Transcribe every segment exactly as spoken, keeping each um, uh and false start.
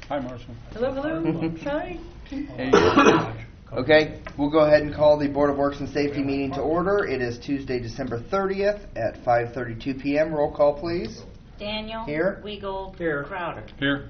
Hi, Marshall. Hello, hello. Hi. Hey. Okay, we'll go ahead and call the Board of Works and Safety meeting to order. It is Tuesday, December thirtieth at five thirty-two p m Roll call, please. Daniel. Here. Weigel. Here. Crowder. Here.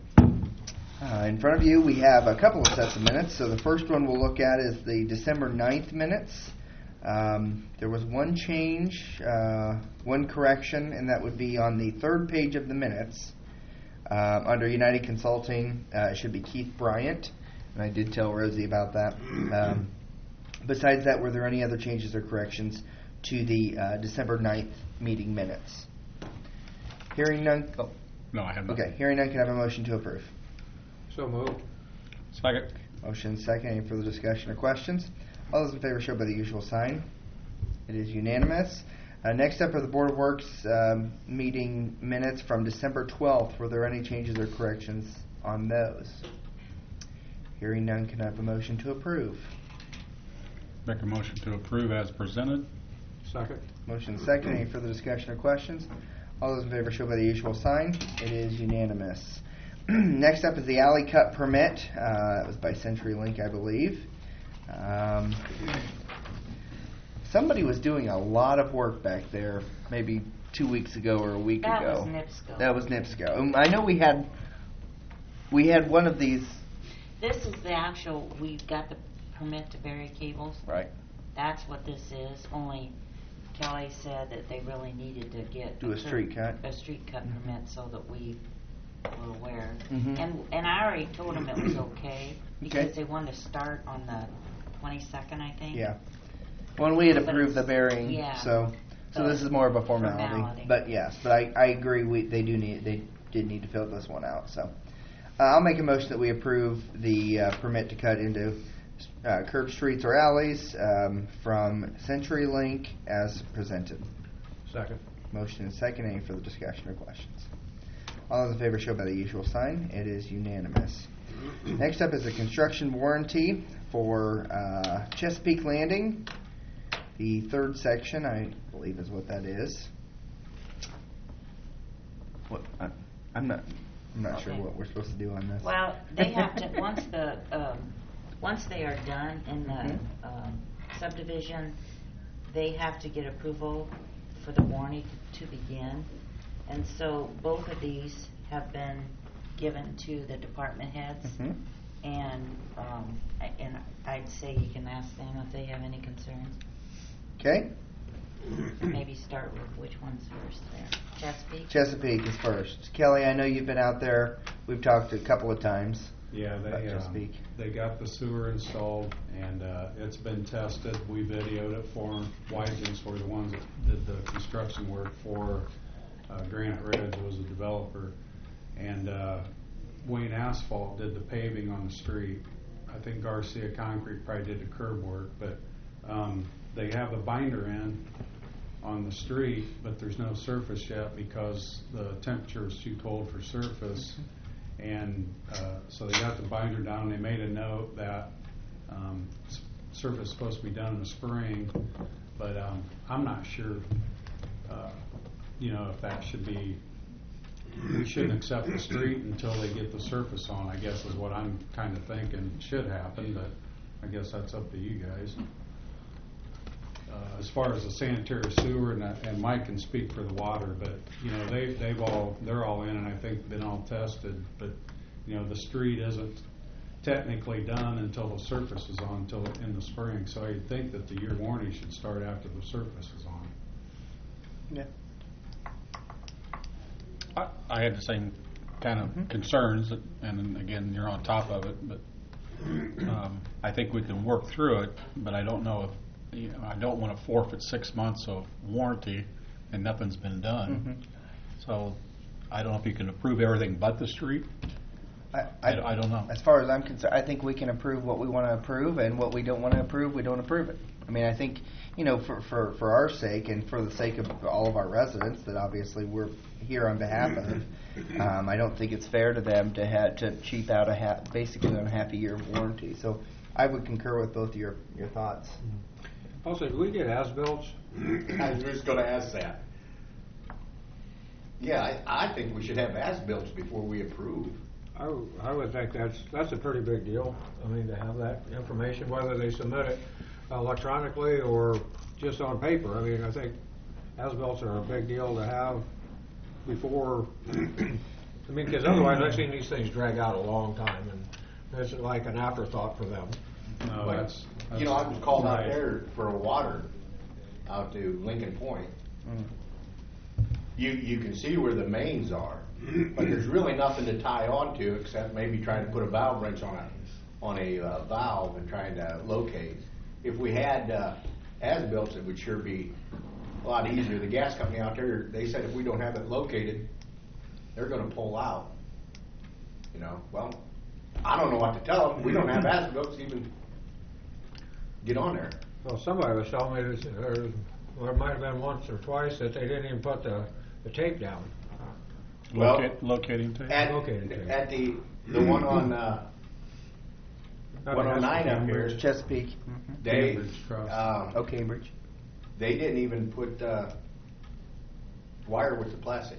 Uh, in front of you, we have a couple of sets of minutes. So the first one we'll look at is the December ninth minutes. Um, there was one change, uh, one correction, and that would be on the third page of the minutes. Uh, under United Consulting, uh, it should be Keith Bryant, and I did tell Rosie about that. Um, besides that, were there any other changes or corrections to the uh, December ninth meeting minutes? Hearing none. Oh. No, I have not. Okay, hearing none, can I have a motion to approve? So moved. Second. Motion second. Any further discussion or questions? All those in favor show by the usual sign. It is unanimous. Uh, next up are the Board of Works um, meeting minutes from December twelfth. Were there any changes or corrections on those? Hearing none, can I have a motion to approve? Make a motion to approve as presented. Second. Motion second. Any further discussion or questions? All those in favor show by the usual sign. It is unanimous. Next up is the alley cut permit. Uh, that was by CenturyLink, I believe. Um, somebody was doing a lot of work back there maybe two weeks ago or a week That ago. was NIPSCO. That was NIPSCO. Um, I know we had we had one of these. This is the actual, we got the permit to bury cables. Right. That's what this is, only Kelly said that they really needed to get Do a street cut. a street cut Mm-hmm. permit so that we were aware. Mhm. And and I already told them it was okay because Okay. they wanted to start on the twenty-second, I think. Yeah. When we had But approved the it's- burying, yeah. so so So this is more of a formality. formality. But yes, but I, I agree. We they do need they did need to fill this one out. So uh, I'll make a motion that we approve the uh, permit to cut into uh, curb streets or alleys um, from CenturyLink as presented. Second. Motion and second. Any further discussion or questions? All those in favor show by the usual sign. It is unanimous. Next up is a construction warranty for uh, Chesapeake Landing. The third section, I believe, is what that is. What I, I'm not. I'm not sure Okay. what we're supposed to do on this. Well, they have to, once the, um, once they are done in the Mhm. um, subdivision, they have to get approval for the warranty to begin. And so both of these have been given to the department heads. Mhm. And um, I- and I'd say you can ask them if they have any concerns. Okay. Maybe start with which one's first there. Chesapeake? Chesapeake is first. Kelly, I know you've been out there. We've talked a couple of times. Yeah, About they, um, Chesapeake. they got the sewer installed, and uh, it's been tested. We videoed it for them. Wygens were the ones that did the construction work for uh, Granite Ridge, was the developer. And uh, Wayne Asphalt did the paving on the street. I think Garcia Concrete probably did the curb work, but um, they have the binder in on the street, but there's no surface yet because the temperature is too cold for surface. And uh, so they got the binder down. They made a note that um, s- surface is supposed to be done in the spring, but um, I'm not sure, uh, you know, if that should be. We shouldn't accept the street until they get the surface on, I guess is what I'm kind of thinking should happen, but I guess that's up to you guys. Uh, as far as the sanitary sewer, and, uh, and Mike can speak for the water, but you know they they've all they're all in, and I think been all tested. But you know the street isn't technically done until the surface is on, until in the spring. So I think that the year warranty should start after the surface is on. Yeah. I, I had the same kind of Mhm. concerns, and then again, you're on top of it. But um, I think we can work through it. But I don't know if you know, I don't want to forfeit six months of warranty and nothing's been done. Mhm. So I don't know if you can approve everything but the street. I, I, I don't know. As far as I'm concerned, I think we can approve what we want to approve, and what we don't want to approve, we don't approve it. I mean, I think, you know, for, for, for our sake and for the sake of all of our residents that obviously we're here on behalf of, um, I don't think it's fair to them to have to cheap out a half, basically on a half a year of warranty. So I would concur with both your your thoughts. Also, do we get as-bills? I was just going to ask that. Yeah, I, I think we should have as-bills before we approve. I, w- I would think that's, that's a pretty big deal. I mean, to have that information, whether they submit it electronically or just on paper. I mean, I think as-bills are a big deal to have before, I mean, because otherwise I've seen these things drag out a long time, and it's like an afterthought for them. No, that's. You know, I was called out right. there for a water out to Lincoln Point. You, you can see where the mains are, but there's really nothing to tie onto except maybe trying to put a valve wrench on a, on a uh, valve and trying to locate. If we had uh, as-built, it would sure be a lot easier. The gas company out there, they said if we don't have it located, they're gonna pull out. You know, well, I don't know what to tell them. We don't have as-built to even get on there. Well, somebody was telling me, this, or, or it might have been once or twice, that they didn't even put the, the tape down. Well, Locate, locating tape? At, Located tape. at the, the one on, uh, Not one a oh nine up Cambridge. here, Chesapeake. Mhm. they, Cambridge Cross. um, Oh, Cambridge. they didn't even put, uh, wire with the plastic.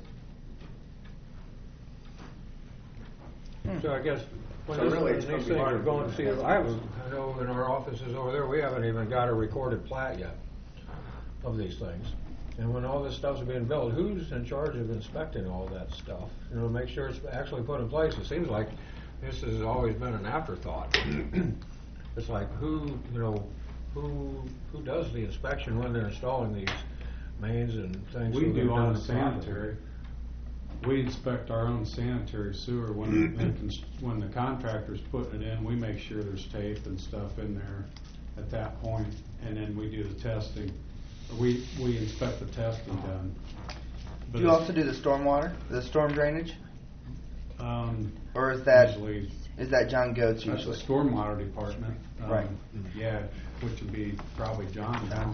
So I guess when So this, really, when it's these gonna be things hard are to going to do see, that. I haven't, I know in our offices over there, we haven't even got a recorded plat yet of these things. And when all this stuff's being built, who's in charge of inspecting all that stuff? You know, make sure it's actually put in place. It seems like this has always been an afterthought. It's like who, you know, who, who does the inspection when they're installing these mains and things? We so they're do on done the properly? sanitary. We inspect our own sanitary sewer when, the cons- when the contractor's putting it in, we make sure there's tape and stuff in there at that point, and then we do the testing. We, we inspect the testing done. But Do you it's, also do the stormwater, the storm drainage? Um, Or is that, usually, is that John Goetz that's the usually? stormwater department. Um, Right. Yeah, which would be probably John now.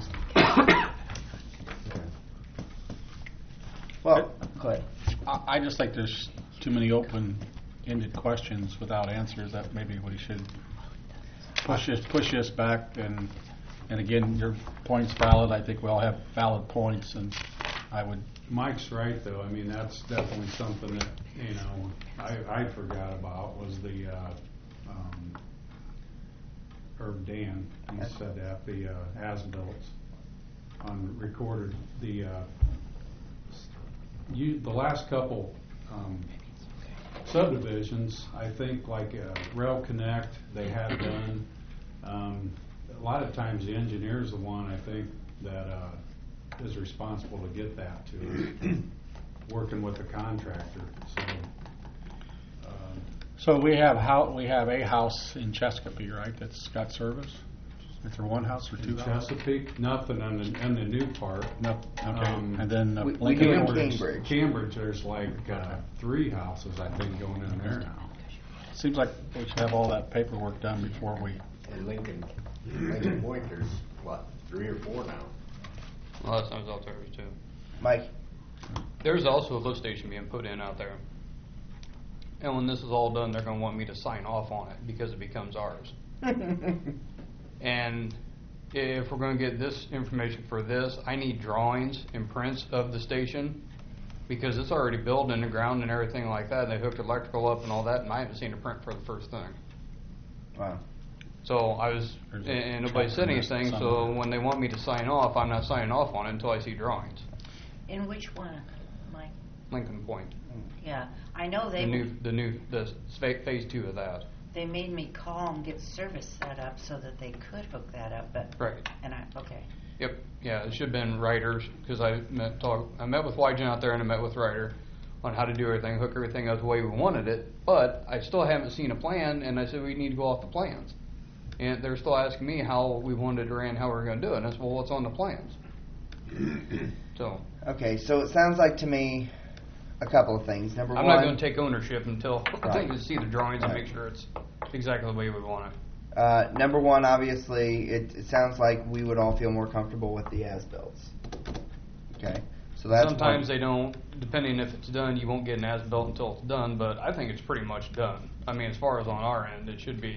Well, go ahead. I, I just think there's too many open-ended questions without answers that maybe we should push this, push this back and, and again, your point's valid. I think we all have valid points and I would, Mike's right, though. I mean, that's definitely something that, you know, I, I forgot about was the, uh, um, or Dan, he said that, the, uh, as-built on recorded, the, uh, you, the last couple, um, subdivisions, I think like, uh, Rail Connect, they had done, um, a lot of times the engineer's the one, I think, that, uh, is responsible to get that to us, working with the contractor, so. um, so we have how, we have a house in Chesapeake, right, that's got service? Is there one house or two In houses? Chesapeake, nothing on the, on the new part. No, okay, Um, and then uh, we- we Lincoln do in Orange. Cambridge. Cambridge, there's like, uh, three houses, I think, going in there now. Seems like we should have all that paperwork done before we, In Lincoln, Lincoln Point, there's, what, three or four now? A lot of times out there too. Mike? There's also a lift station being put in out there. And when this is all done, they're gonna want me to sign off on it because it becomes ours. And if we're gonna get this information for this, I need drawings and prints of the station because it's already built in the ground and everything like that. They hooked electrical up and all that, and I haven't seen a print for the first thing. Wow. So I was, There's and a and nobody said track anything, so somewhere. when they want me to sign off, I'm not signing off on it until I see drawings. In which one, Mike? Lincoln Point. Yeah, I know they, The new, the new, the fa- phase two of that. they made me call and get service set up so that they could hook that up, but, Right. and I, okay. Yep. Yeah, it should have been Ryder's because I met talk. I met with Wygen out there and I met with Ryder on how to do everything, hook everything up the way we wanted it. But I still haven't seen a plan, and I said we need to go off the plans. And they're still asking me how we wanted to run, how we we're going to do it. And I said, well, what's on the plans? So Okay, so it sounds like to me a couple of things. Number I'm one, not going to take ownership until I Right. think we see the drawings and Right. make sure it's exactly the way we want it. uh, number one, obviously, it, it sounds like we would all feel more comfortable with the as-bills. Okay, so that's Sometimes one. they don't, depending if it's done, you won't get an as-built until it's done, but I think it's pretty much done. I mean, as far as on our end, it should be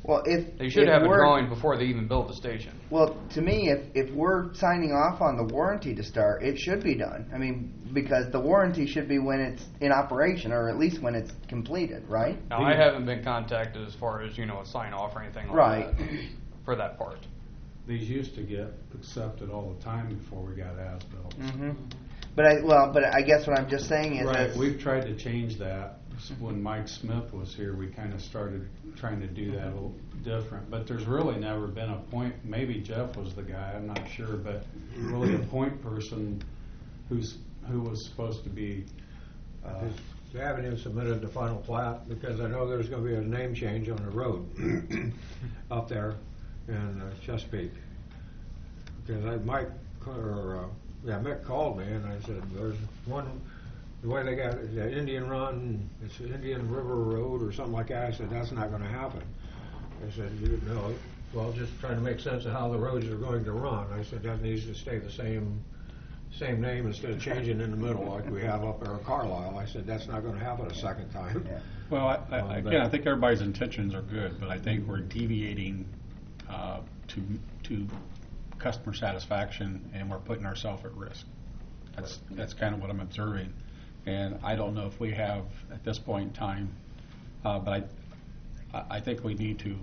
Well, if They should if have a we're- drawing before they even build the station. Well, to me, if, if we're signing off on the warranty to start, it should be done. I mean, because the warranty should be when it's in operation, or at least when it's completed, right? Now, I haven't been contacted as far as, you know, a sign off or anything like Right. that for that part. These used to get accepted all the time before we got as-built. Mm-hmm. But I well, but I guess what I'm just saying is Right, that we've tried to change that. When Mike Smith was here, we kind of started trying to do that a little different. But there's really never been a point, maybe Jeff was the guy, I'm not sure, but really a point person who's, who was supposed to be, uh, They haven't even submitted the final plat, because I know there's gonna be a name change on the road up there in uh, Chesapeake. Because I, Mike, or, uh, yeah, Mick called me, and I said, there's one, the way they got it, the Indian Run, it's Indian River Road or something like that. I said, that's not gonna happen. I said, you know, well, just trying to make sense of how the roads are going to run. I said, that needs to stay the same, same name instead of changing in the middle like we have up there in Carlisle. I said, that's not gonna happen a second time. Yeah. Well, I, I, Um, again, I think everybody's intentions are good, but I think we're deviating uh, to to customer satisfaction, and we're putting ourselves at risk. That's that's kind of what I'm observing, and I don't know if we have at this point in time, uh, but I I- I think we need to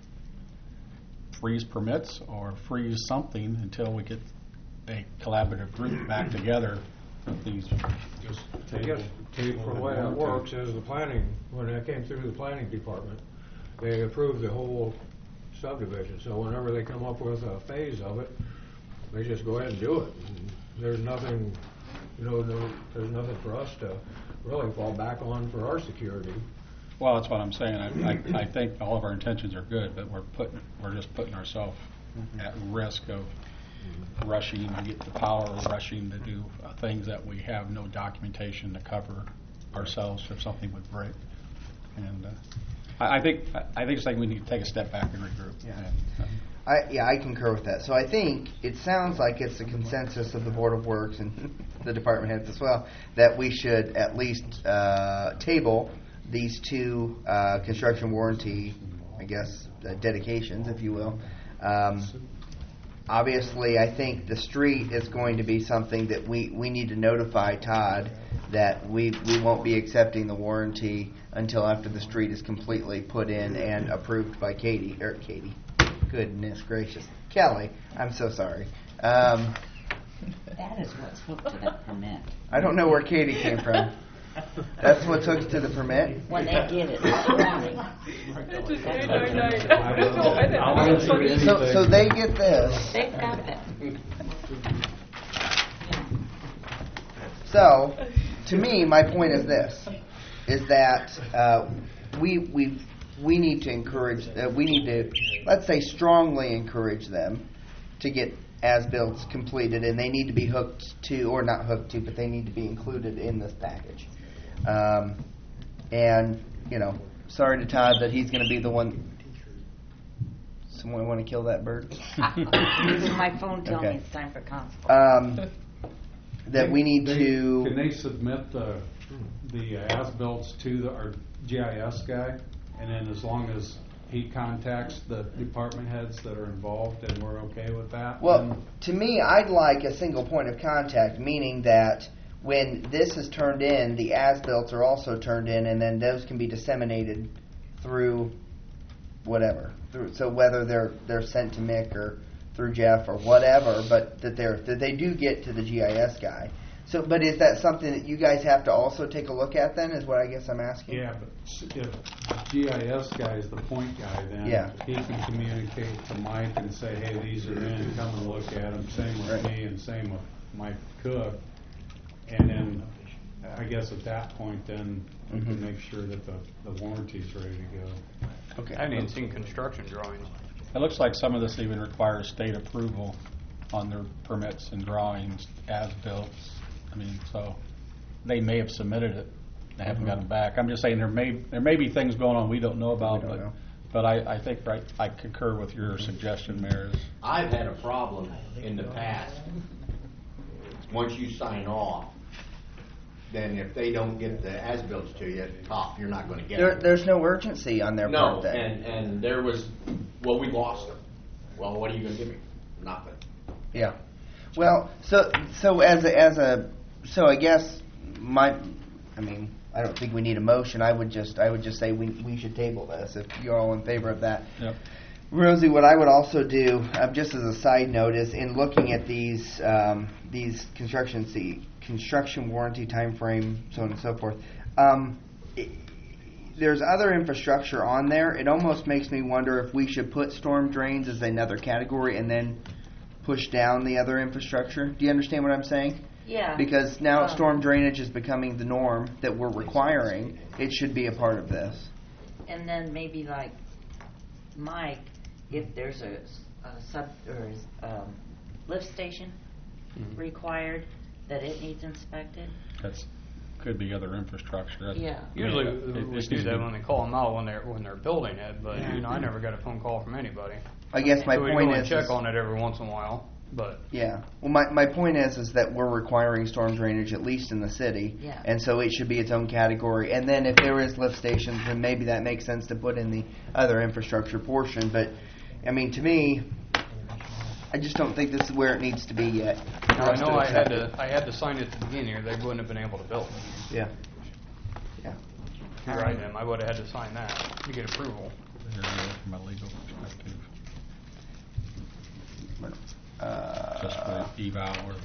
freeze permits or freeze something until we get a collaborative group back together with these. just I guess table, table. from the way it works is the planning, when it came through the planning department, they approved the whole subdivision. So whenever they come up with a phase of it, they just go ahead and do it. And there's nothing, you know, no, there's nothing for us to really fall back on for our security. Well, that's what I'm saying. I, I, I think all of our intentions are good, but we're putting, we're just putting ourselves at risk of rushing to get the power, rushing to do uh, things that we have no documentation to cover ourselves if something would break. And uh, I, I think, I think it's like we need to take a step back and regroup. Yeah. And, uh, I, yeah, I concur with that. So I think it sounds like it's the consensus of the Board of Works and the department heads as well that we should at least uh, table these two uh, construction warranty, I guess, uh, dedications, if you will. Um, obviously, I think the street is going to be something that we, we need to notify Todd that we, we won't be accepting the warranty until after the street is completely put in and approved by Katie, or Katie. Goodness gracious. Kelly, I'm so sorry. Um, That is what's hooked to that permit. I don't know where Katie came from. That's what took to the permit? When they get it this morning. It's just eight nine nine. No, I didn't. I'll I answer funny. anything. So, so they get this. They've got that. So, to me, my point is this: is that uh, we we we need to encourage. Uh, we need to, let's say, strongly encourage them to get as-built completed, and they need to be hooked to, or not hooked to, but they need to be included in this package. Um, and you know, sorry to Todd that he's going to be the one. Someone want to kill that bird? My phone telling Okay. me it's time for constable. Um, that we need They- to. Can they submit the, the as-bills to the, our G I S guy? And then as long as he contacts the department heads that are involved, and we're okay with that? Well, then- to me, I'd like a single point of contact, meaning that when this is turned in, the as-built are also turned in, and then those can be disseminated through whatever. Through, so whether they're they're sent to Mick or through Jeff or whatever, but that they're that they do get to the G I S guy. So, but is that something that you guys have to also take a look at? Then is what I guess I'm asking. Yeah, but s- if the G I S guy is the point guy, then Yeah. he can communicate to Mike and say, hey, these are in, come and look at them. Same with Right. me and same with Mike Cook. And then, I guess at that point, then we Mhm. can make sure that the, the warranty's ready to go. Okay. I haven't even seen construction drawings. It looks like some of this even requires state approval on their permits and drawings as built. I mean, so they may have submitted it. They haven't Mhm. gotten it back. I'm just saying there may, there may be things going on we don't know about, We don't but, know. but I, I think, right, I concur with your suggestion, Mayor. is- I've had a problem in the past. Once you sign off, then if they don't get the as-bills to you, top, you're not gonna get There, them. there's no urgency on their No, part then. and, and there was, well, we lost them. Well, what are you gonna give me? Nothing. Yeah. Well, so so as a, as a so I guess my I mean I don't think we need a motion. I would just I would just say we we should table this if you're all in favor of that. Yep. Rosie, what I would also do, um, just as a side note, is in looking at these um, these construction see, construction warranty time frame, so on and so forth. Um, it, there's other infrastructure on there. It almost makes me wonder if we should put storm drains as another category and then push down the other infrastructure. Do you understand what I'm saying? Yeah. Because now Um, storm drainage is becoming the norm that we're requiring. It should be a part of this. And then maybe like Mike, if there's a, a sub or um, lift station Mhm. required, that it needs inspected. That's, could be other infrastructure. That's- Yeah. Usually, Yeah, it- we it do needs that to be- when they call them out when they're, when they're building it, but, Yeah. you know, I never got a phone call from anybody. I guess my So we point go and is, check is- on it every once in a while, but. yeah. Well, my, my point is is that we're requiring storm drainage at least in the city, Yeah. and so it should be its own category. And then if there is lift stations, then maybe that makes sense to put in the other infrastructure portion. But I mean, to me, I just don't think this is where it needs to be yet. for Now, I us know I had accept to, I had to sign it at the beginning, or they wouldn't have been able to build. it. Yeah. Yeah. You're right, Em, I would have had to sign that to get approval. Here we go, From a legal perspective, just Uh, for eval or.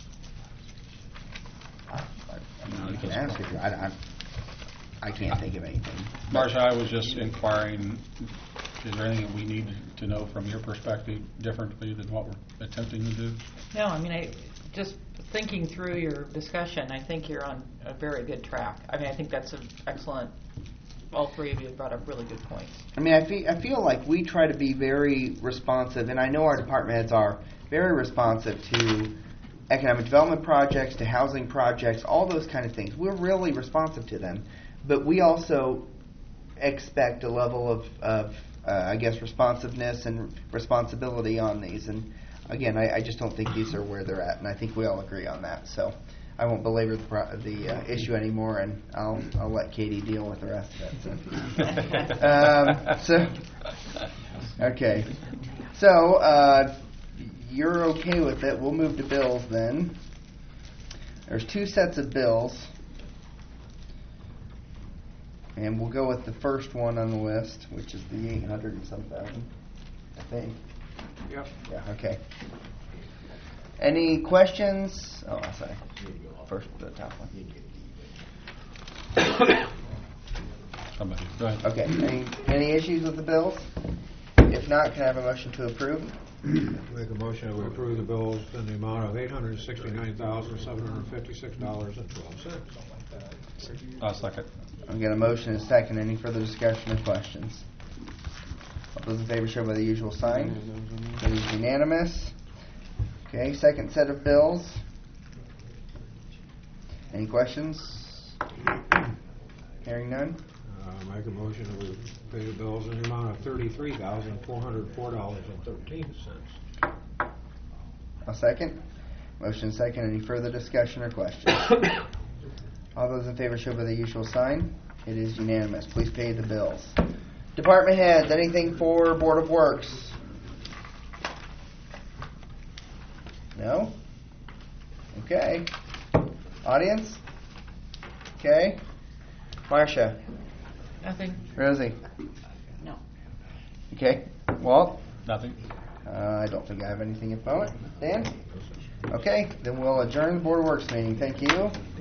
I, I mean, you can ask if you. I, I, I can't think of anything. Marcia, I was just inquiring, is there anything that we need to know from your perspective differently than what we're attempting to do? No, I mean, I, just thinking through your discussion, I think you're on a very good track. I mean, I think that's an excellent, all three of you brought up really good points. I mean, I feel, I feel like we try to be very responsive, and I know our department heads are very responsive to economic development projects, to housing projects, all those kind of things. We're really responsive to them, but we also expect a level of, of uh, I guess, responsiveness and responsibility on these. And again, I, I just don't think these are where they're at, and I think we all agree on that. So I won't belabor the, pro- the uh, issue anymore, and I'll I'll let Katie deal with the rest of it. So, um, so okay, so uh, you're okay with it. We'll move to bills then. There's two sets of bills, and we'll go with the first one on the list, which is the eight hundred and some thousand, I think. Yep. Yeah. Okay. Any questions? Oh, sorry. First, the top one. Somebody, go ahead. Okay. Any any issues with the bills? If not, can I have a motion to approve? Make a motion that we approve the bills in the amount of eight hundred sixty-nine thousand, seven hundred fifty-six dollars and twelve cents. I'll second. I've got a motion and a second. Any further discussion or questions? All those in favor show by the usual sign. It is unanimous. Okay, second set of bills. Any questions? Hearing none. Uh, make a motion that we pay the bills in the amount of thirty-three thousand, four hundred four dollars and thirteen cents. I'll second. Motion second. Any further discussion or questions? All those in favor show by the usual sign. It is unanimous. Please pay the bills. Department heads, anything for Board of Works? No? Okay. Audience? Okay. Marcia? Nothing. Rosie? No. Okay. Walt? Nothing? Uh, I don't think I have anything at the moment. Dan? Okay, then we'll adjourn the Board of Works meeting. Thank you.